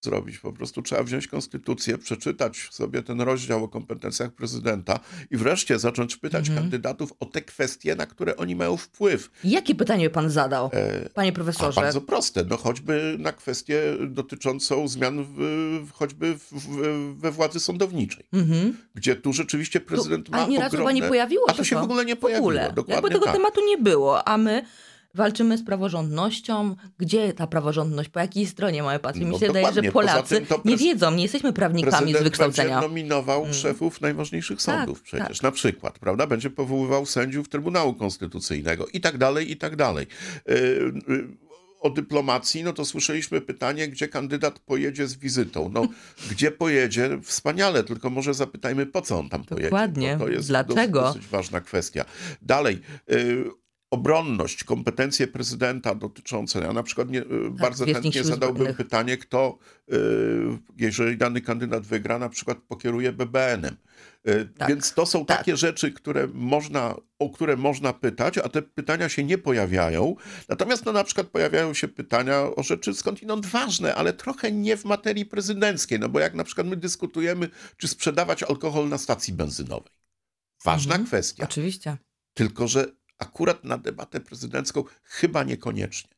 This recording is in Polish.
zrobić. Po prostu trzeba wziąć konstytucję, przeczytać sobie ten rozdział o kompetencjach prezydenta i wreszcie zacząć pytać kandydatów o te kwestie, na które oni mają wpływ. Jakie pytanie pan zadał, panie A profesorze? bardzo proste, no choćby na kwestię dotyczącą zmian choćby we władzy sądowniczej, gdzie tu rzeczywiście prezydent ma ani razu chyba ogromne... nie pojawiło A się to się w ogóle nie pojawiło, dokładnie Jakby tego tak. tematu nie było, a my walczymy z praworządnością. Gdzie ta praworządność? Po jakiej stronie mamy patrzeć? Mi się wydaje, że dokładnie. Polacy Poza tym to nie wiedzą, nie jesteśmy prawnikami z prezydent wykształcenia. będzie nominował szefów najważniejszych sądów przecież, na przykład, prawda? Będzie powoływał sędziów Trybunału Konstytucyjnego i tak dalej, i tak dalej. O dyplomacji, no to słyszeliśmy pytanie, gdzie kandydat pojedzie z wizytą. No, gdzie pojedzie? Wspaniale, tylko może zapytajmy, po co on tam pojedzie. Dokładnie. Bo to jest Dlaczego? dosyć ważna kwestia. Dalej, obronność, kompetencje prezydenta dotyczące, ja na przykład bardzo Wierzchnik chętnie Sił zadałbym Zbrojnych. pytanie, kto, jeżeli dany kandydat wygra, na przykład pokieruje BBN-em. Więc to są takie rzeczy, o które można pytać, a te pytania się nie pojawiają. Natomiast na przykład pojawiają się pytania o rzeczy skądinąd ważne, ale trochę nie w materii prezydenckiej. No bo jak na przykład my dyskutujemy, czy sprzedawać alkohol na stacji benzynowej. Ważna kwestia. Oczywiście. Tylko że akurat na debatę prezydencką chyba niekoniecznie.